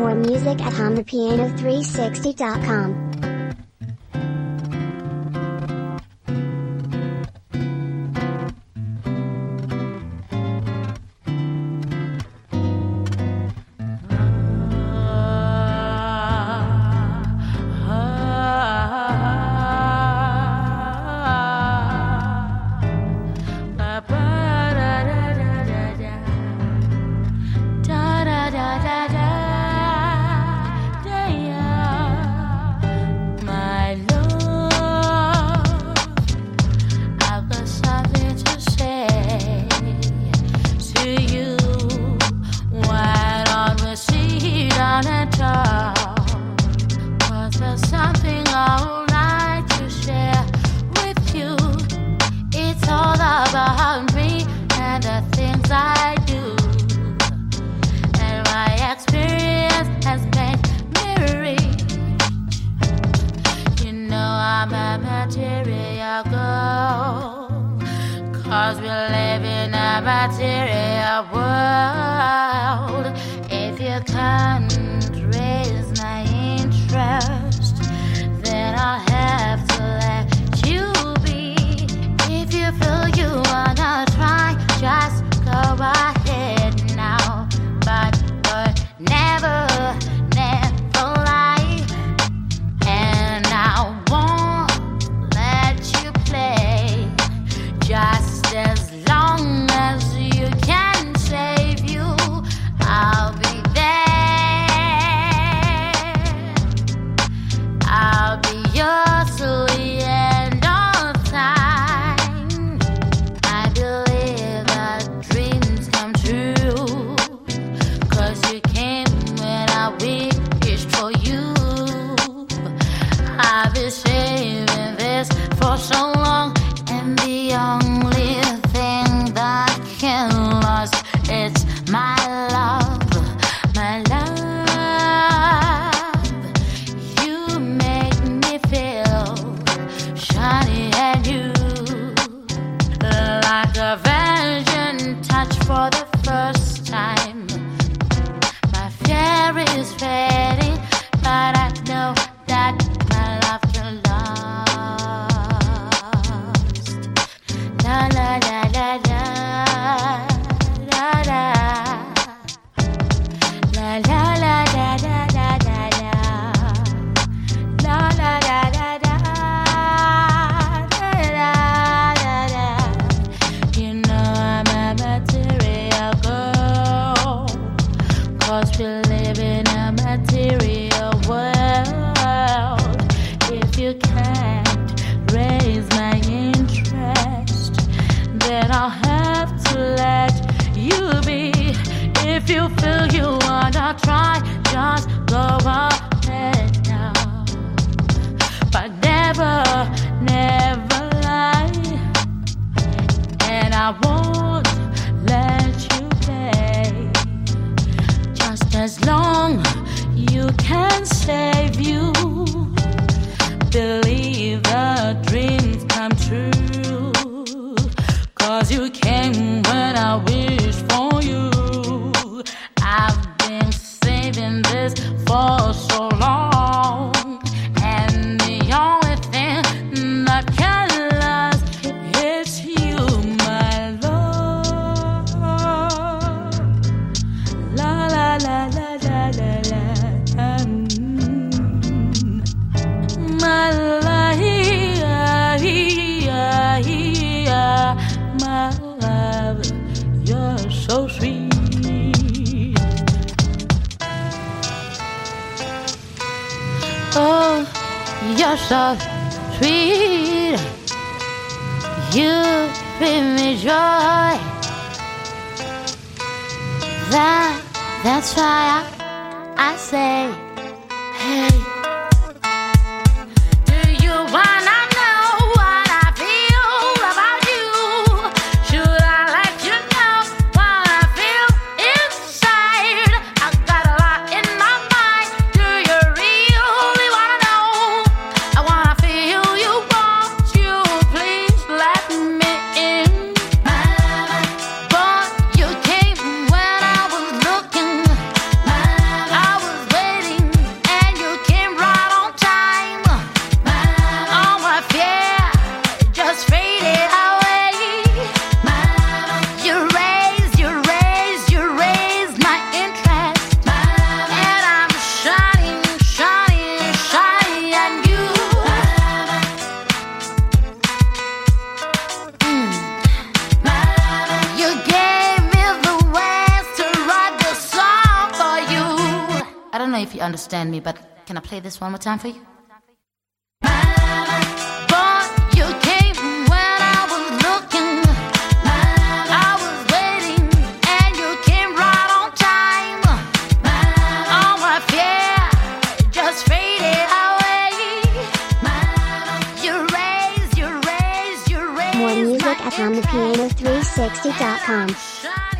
more music at HumThePiano360.com. Cause we live in a material world. If you can't raise my interest, then I'll have to let you be. If you feel you wanna try, just go ahead now. But never, never lie. And I won't let you play. Just as long as you can save you, I'll be there. I'll be yours till the end of time. I believe that dreams come true, 'cause you came when I wished for you. I've been saving this for so long, and the only thing that can last, it's my love, my love. You make me feel shiny and new, like a virgin touch for the first time. My fear is fading, but I know that my love can last. La la la la la la la la la la la la la la la la la la. You know I'm a material girl, 'cause we live in a material world. If you can't raise my interest, then I'll have to let you be. If you feel you wanna try, just go ahead now. But never, never lie. And I won't let you play. Just as long you can save you. Believe the dreams come true, 'cause you came when I wished for you. I've been saving this for so long, and the only thing that can last is you, my love. La la la la la la la. My love, you're so sweet. Oh, you're so sweet. You bring me joy. That's why I say, hey. Do you wanna know what I feel about you? Should I let you know what I feel inside? I got a lot in my mind. Do you really wanna know? I wanna feel you. Won't you please let me in? My love, boy, you came when I was looking. My love, I was waiting. if you understand me, but can I play this one more time for you? More music at HondaPiano360.com.